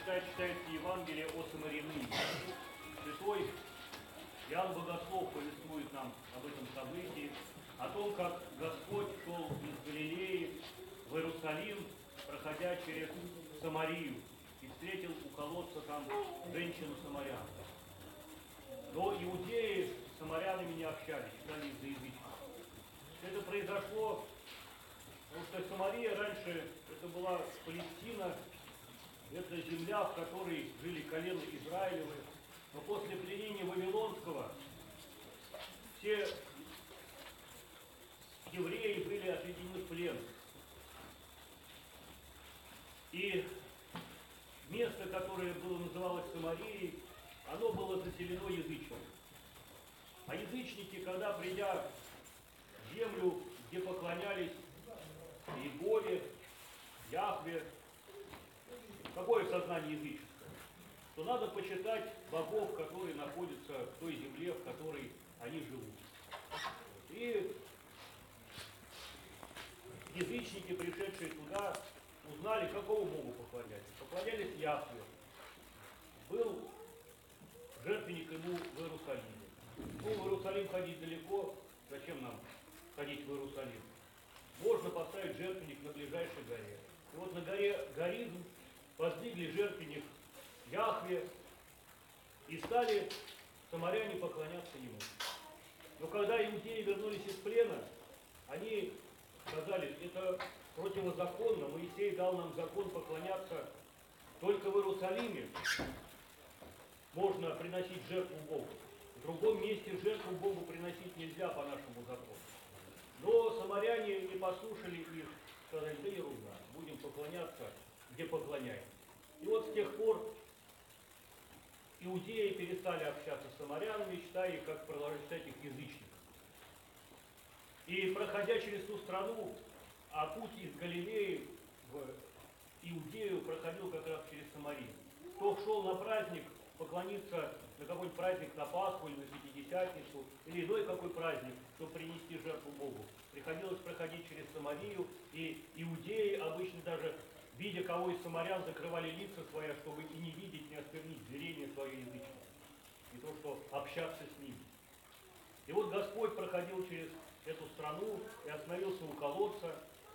читается Евангелие о Самарянина. Святой Иоанн Богослов повествует нам об этом событии, о том, как Господь шел из Галилеи в Иерусалим, проходя через Самарию, и встретил у колодца там женщину-самарянку. Но иудеи с самарянами не общались, считали их за язычников. Это произошло, потому что Самария раньше это была Палестина, это земля, в которой жили колена Израилевы. Но после пленения Вавилонского все евреи были отведены в плен. И место, которое было называлось Самарией, оно было заселено язычниками. А язычники, когда придя в землю, где поклонялись Иегове, Яхве, какое сознание языческое? Что надо почитать богов, которые находятся в той земле, в которой они живут. И язычники, пришедшие туда, узнали, какому богу поклонялись. Поклонялись Яхве. Был жертвенник ему в Иерусалиме. Ну, в Иерусалим ходить далеко. Зачем нам ходить в Иерусалим? Можно поставить жертвенник на ближайшей горе. И вот на горе Горизм воздвигли жертвенник Яхве и стали самаряне поклоняться ему. Но когда иудеи вернулись из плена, они сказали, это противозаконно, Моисей дал нам закон поклоняться только в Иерусалиме. Можно приносить жертву Богу. В другом месте жертву Богу приносить нельзя по нашему закону. Но самаряне не послушали их, сказали, да ерунда, будем поклоняться, где поклоняем. И вот с тех пор иудеи перестали общаться с самарянами, считая их как считать их язычников. И проходя через ту страну, а путь из Галилеи в Иудею проходил как раз через Самарию. Кто шел на праздник поклониться, на какой-нибудь праздник, на Пасху или на Пятидесятницу, или иной какой праздник, чтобы принести жертву Богу, приходилось проходить через Самарию, и иудеи обычно даже, видя кого из самарян, закрывали лица свои, чтобы и не видеть, не осквернить зрение свое язычное, и то, что общаться с ними. И вот Господь проходил через эту страну и остановился у колодца,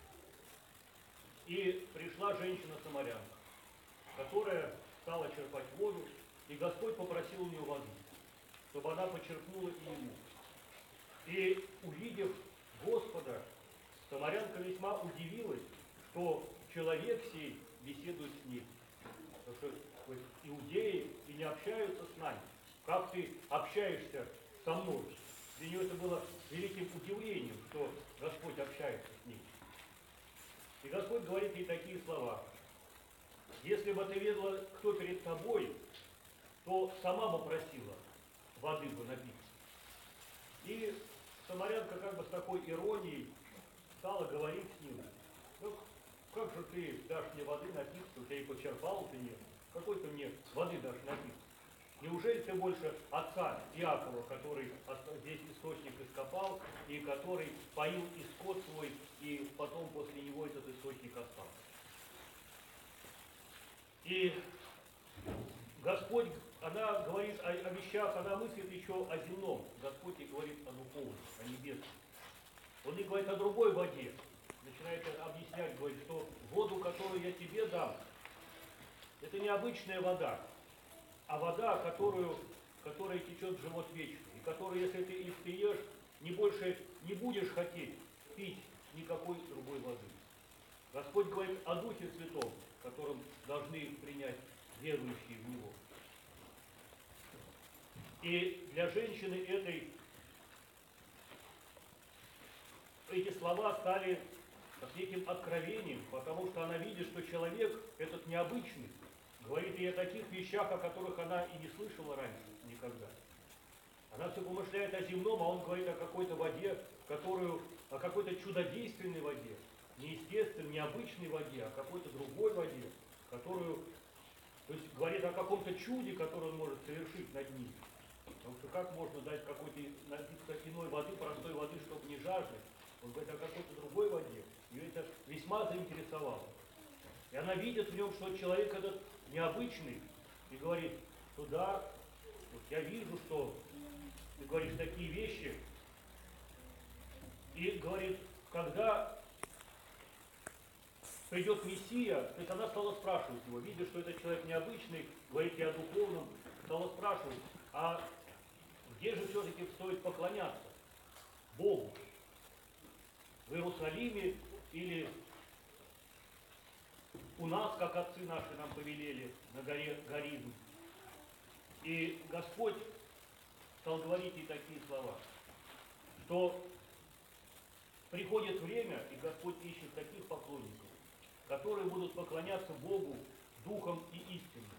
и пришла женщина-самарянка, которая стала черпать воду, и Господь попросил у нее воды, чтобы она почерпнула и ему. И увидев Господа, самарянка весьма удивилась, что человек сей беседует с ним. Потому что иудеи и не общаются с нами. Как ты общаешься со мной? Для нее это было великим удивлением, что Господь общается с ним. И Господь говорит ей такие слова. Если бы ты ведала, кто перед тобой, то сама бы просила воды бы напиться. И самарянка как бы с такой иронией стала говорить с ним. Ну, как же ты дашь мне воды напиться, у тебя и почерпал ты нет. Какой ты мне воды дашь напиться? Неужели ты больше отца Иакова, который здесь источник ископал, и который поил и скот свой, и потом после него этот источник остался? И Господь, она говорит о вещах, она мыслит еще о земном. Господь ей говорит о духовном, о небесном. Он ей говорит о другой воде. Начинает объяснять, говорит, что воду, которую я тебе дам, это не обычная вода, а вода, которая течет в живот вечный, и которую, если ты их пьешь, больше не будешь хотеть пить никакой другой воды. Господь говорит о Духе Святом, которым должны принять верующие в Него. И для женщины эти слова стали неким откровением, потому что она видит, что человек этот необычный, говорит ей о таких вещах, о которых она и не слышала раньше никогда. Она все помышляет о земном, а он говорит о какой-то воде, о какой-то чудодейственной воде, неестественной, необычной воде, о какой-то другой воде, то есть говорит о каком-то чуде, которое он может совершить над ним. Потому что как можно дать какой-то напиться иной воды, простой воды, чтобы не жаждать? Он говорит о какой-то другой воде. Ее это весьма заинтересовало. И она видит в нем, что человек этот необычный и говорит, что да, вот я вижу, что ты говоришь такие вещи. И говорит, когда придет Мессия, то есть она стала спрашивать его, видя, что этот человек необычный, говорит ей о духовном, стала спрашивать, а где же все-таки стоит поклоняться Богу? В Иерусалиме или у нас, как отцы наши нам повелели, на горе Горизм? И Господь стал говорить ей такие слова, что приходит время, и Господь ищет таких поклонников, которые будут поклоняться Богу духом и истиной.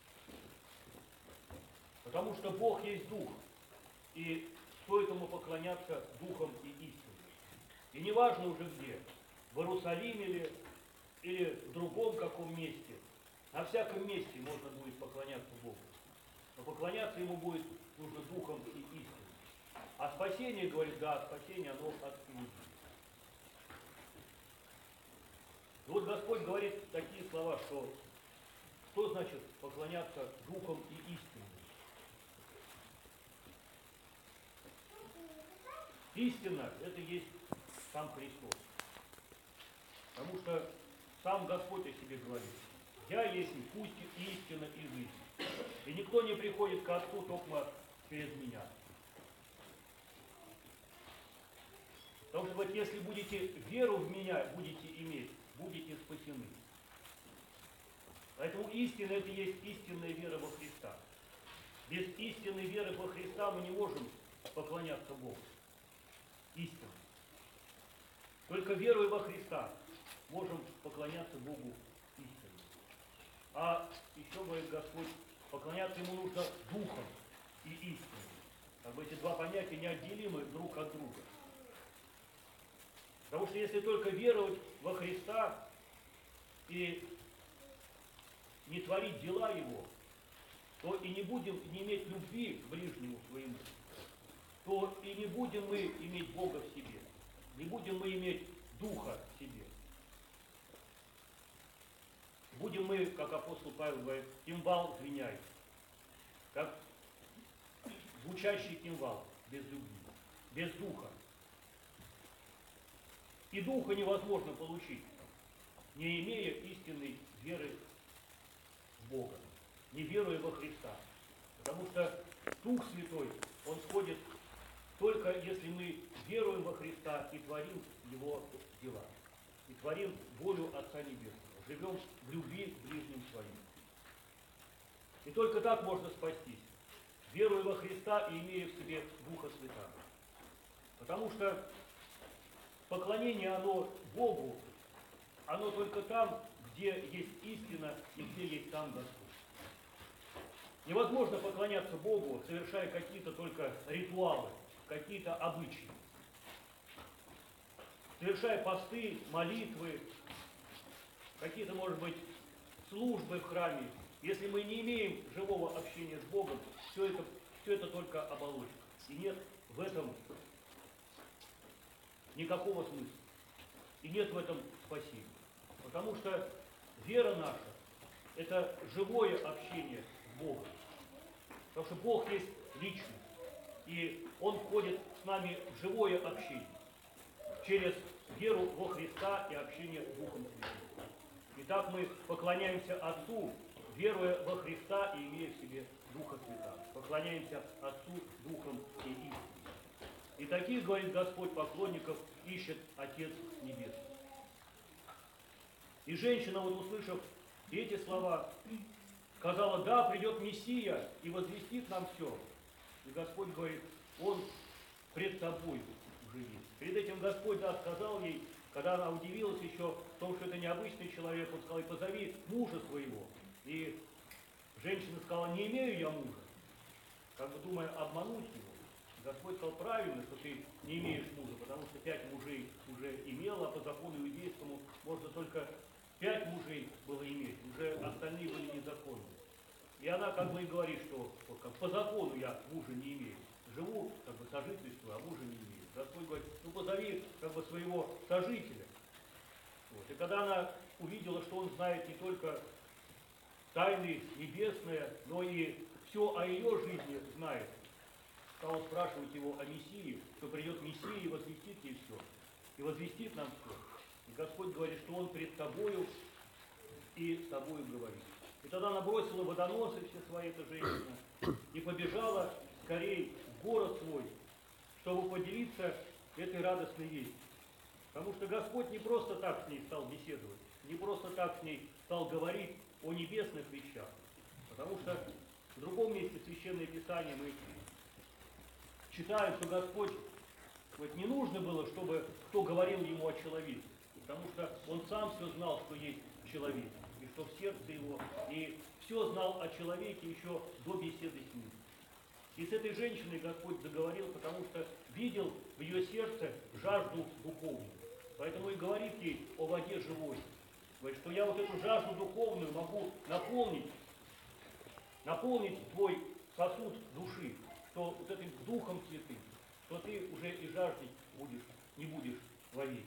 Потому что Бог есть дух, и стоит ему поклоняться духом и истиной. И не важно уже где, в Иерусалиме ли, или в другом каком месте, на всяком месте можно будет поклоняться Богу. Но поклоняться ему будет нужно духом и истиной. А спасение, говорит, да, спасение, оно от иудеев. И вот Господь говорит такие слова, что значит поклоняться духом и истиной. Истина – это есть сам Христос. Потому что сам Господь о себе говорит: «Я есть путь, истина и жизнь. И никто не приходит к Отцу только через меня». Потому что вот если будете веру в меня будете иметь, будете спасены. Поэтому истина – это есть истинная вера во Христа. Без истинной веры во Христа мы не можем поклоняться Богу. Истина. Только веруя во Христа можем поклоняться Богу истинно. А еще, говорит Господь, поклоняться Ему нужно духом и истиной. Как бы эти два понятия неотделимы друг от друга. Потому что если только веровать во Христа и не творить дела Его, то и не будем не иметь любви к ближнему своему, то и не будем мы иметь Бога в себе, не будем мы иметь Духа в себе. Будем мы, как апостол Павел говорит, кимвал звеняй, как звучащий кимвал, без любви, без Духа. И Духа невозможно получить, не имея истинной веры в Бога, не веруя во Христа. Потому что Дух Святой, Он сходит только если мы веруем во Христа и творим Его дела, и творим волю Отца Небесного, живем в любви к ближним своим. И только так можно спастись, веруя во Христа и имея в себе Духа Святого. Потому что поклонение, оно Богу, оно только там, где есть истина и где есть сам Господь. Невозможно поклоняться Богу, совершая какие-то только ритуалы, какие-то обычаи. Совершая посты, молитвы, какие-то, может быть, службы в храме. Если мы не имеем живого общения с Богом, все это только оболочка. И нет в этом никакого смысла. И нет в этом спасения. Потому что вера наша – это живое общение с Богом. Потому что Бог есть личность. И Он входит с нами в живое общение. Через веру во Христа и общение с Духом Святым. Итак, мы поклоняемся Отцу, веруя во Христа и имея в себе Духа Святого. Поклоняемся Отцу Духом и истиной. И таких, говорит Господь, поклонников ищет Отец Небесный. И женщина, вот услышав эти слова, сказала: да, придет Мессия и возвестит нам все. И Господь говорит: Он пред тобой уже есть. Перед этим Господь, да, сказал ей, когда она удивилась еще в том, что это необычный человек, Он сказал: и позови мужа своего. И женщина сказала: не имею я мужа. Как бы думая обмануть его. Господь сказал: правильно, что ты не имеешь мужа, потому что 5 мужей уже имела, а по закону иудейскому можно только 5 мужей было иметь, уже остальные были незаконны. И она как бы и говорит, что вот, как, по закону я мужа не имею, живу, как бы сожительствую, а мужа не имею. Господь говорит: ну позови как бы своего сожителя. Вот. И когда она увидела, что он знает не только тайны небесные, но и все о ее жизни знает. Стал спрашивать его о Мессии, что придет Мессия и возвестит ей все. И возвестит нам все. И Господь говорит, что Он пред тобою и с тобою говорит. И тогда она бросила водоносы все свои, эта женщина, и побежала скорей в город свой, чтобы поделиться этой радостной вестью. Потому что Господь не просто так с ней стал беседовать, не просто так с ней стал говорить о небесных вещах. Потому что в другом месте Священное Писание мы читаем, что Господь вот, не нужно было, чтобы кто говорил ему о человеке. Потому что он сам все знал, что есть человек, и что в сердце его, и все знал о человеке еще до беседы с ним. И с этой женщиной Господь заговорил, потому что видел в ее сердце жажду духовную. Поэтому и говорит ей о воде живой. Говорит, что я вот эту жажду духовную могу наполнить твой сосуд души, что вот этим духом святым, что ты уже и жаждать не будешь вовеки.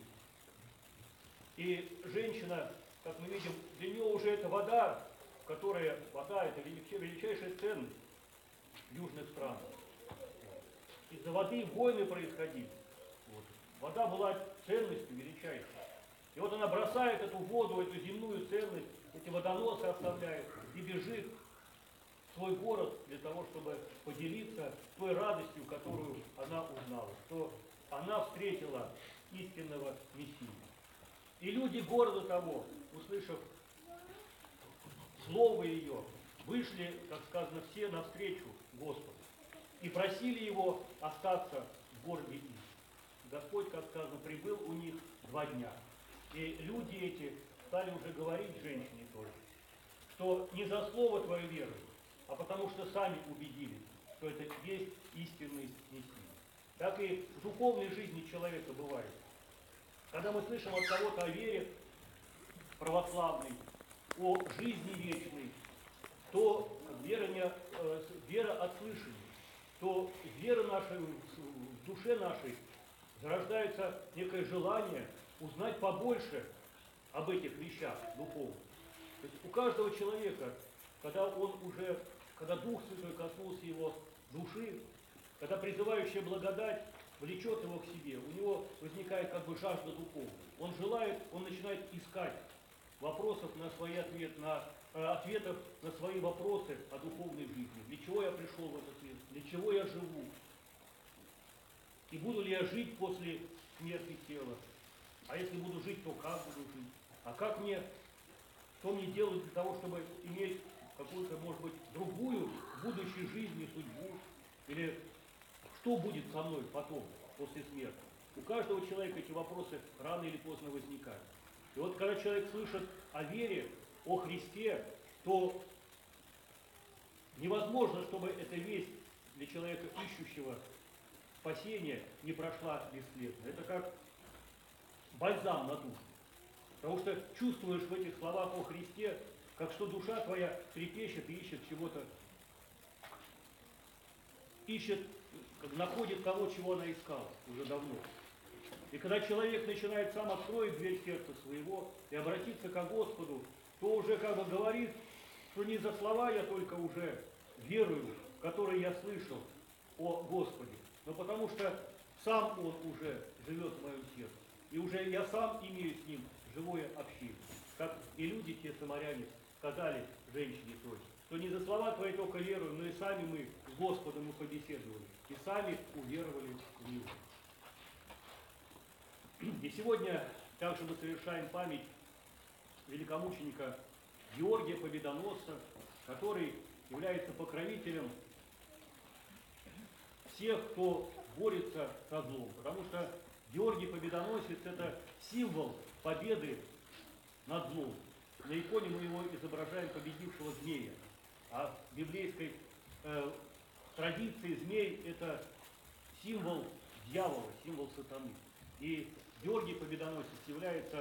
И женщина, как мы видим, для нее уже эта вода, вода это величайшая ценность в южных странах. Из-за воды войны происходили. Вот. Вода была ценностью величайшей. И вот она бросает эту воду, эту земную ценность, эти водоносы оставляет и бежит в свой город для того, чтобы поделиться той радостью, которую она узнала, что она встретила истинного Мессию. И люди города того, услышав слово ее, вышли, как сказано, все навстречу Господу и просили его остаться в городе их. Господь, как сказано, прибыл у них 2 дня. И люди эти стали уже говорить женщине тоже, что не за слово твое веруют, а потому что сами убедились, что это есть истинный Мессия. Так и в духовной жизни человека бывает. Когда мы слышим от кого-то о вере православной, о жизни вечной, то вера от слышания, то вера нашей, в душе нашей зарождается некое желание узнать побольше об этих вещах духовных. То есть у каждого человека, когда Дух Святой коснулся его души, когда призывающая благодать влечет его к себе, у него возникает как бы жажда духовная. Он начинает искать ответов на свои вопросы о духовной жизни. Для чего я пришел в этот мир? Для чего я живу? И буду ли я жить после смерти тела? А если буду жить, то как буду жить? А что мне делать для того, чтобы иметь какую-то, может быть, другую будущую жизнь и судьбу? Или что будет со мной потом, после смерти? У каждого человека эти вопросы рано или поздно возникают. И вот когда человек слышит о вере, о Христе, то невозможно, чтобы эта весть для человека, ищущего спасения, не прошла бесследно. Это как бальзам на душу. Потому что чувствуешь в этих словах о Христе, как что душа твоя трепещет и ищет чего-то, находит того, чего она искала уже давно. И когда человек начинает сам откроет дверь сердца своего и обратиться к Господу, то уже как бы говорит, что не за слова я только уже верую, которые я слышал о Господе, но потому что сам Он уже живет в моем сердце. И уже я сам имею с Ним живое общение. Как и люди, те самаряне, сказали женщине той, что не за слова твои только веруем, но и сами мы с Господом побеседовали, и сами уверовали в Него. И сегодня также мы совершаем память великомученика Георгия Победоносца, который является покровителем всех, кто борется со злом. Потому что Георгий Победоносец – это символ победы над злом. На иконе мы его изображаем победившего змея. А в библейской традиции змей – это символ дьявола, символ сатаны. И Георгий Победоносец является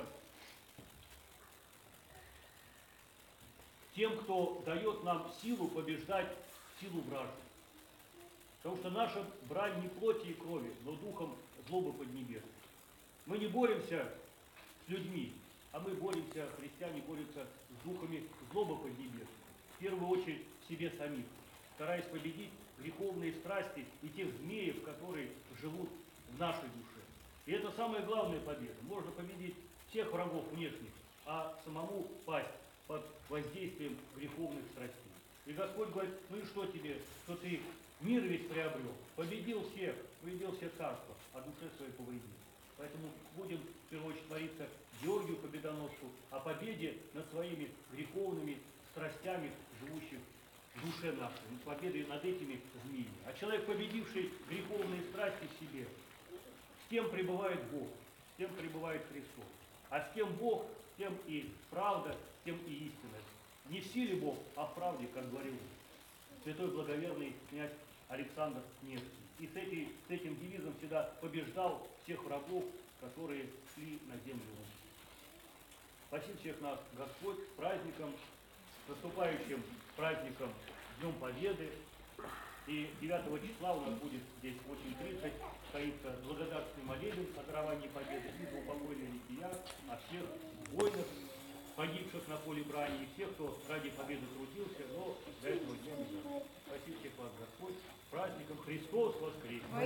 тем, кто дает нам силу побеждать силу вражду. Потому что наша брань не плоти и крови, но духом злобы поднебесной. Мы не боремся с людьми, а мы боремся, христиане борются с духами злобы поднебесной. в первую очередь в себе самих, стараясь победить греховные страсти и тех змеев, которые живут в нашей душе. И это самая главная победа. Можно победить всех врагов внешних, а самому пасть под воздействием греховных страстей. И Господь говорит, ну и что тебе, что ты мир весь приобрел, победил все царства, а душе своей повредил. Поэтому будем в первую очередь молиться Георгию Победоносцу о победе над своими греховными страстями, живущих в душе нашей, над победой над этими змеями. А человек, победивший греховные страсти в себе, с кем пребывает Бог, с кем пребывает Христос. А с кем Бог, с тем и правда, с тем и истина. Не в силе Бог, а в правде, как говорил святой благоверный князь Александр Невский. И с этим девизом всегда побеждал всех врагов, которые шли на землю русскую. Спаси всех нас Господь с праздником, с наступающим праздником Днем Победы. И 9 числа у нас будет здесь в 8:30 состоится благодарственный молебен о даровании победы и за упокойные лития, о всех воинах, погибших на поле брани, и всех, кто ради победы трудился, но до этого дня не дошел. Спаси всех вас Господь, с праздником Христос воскресе!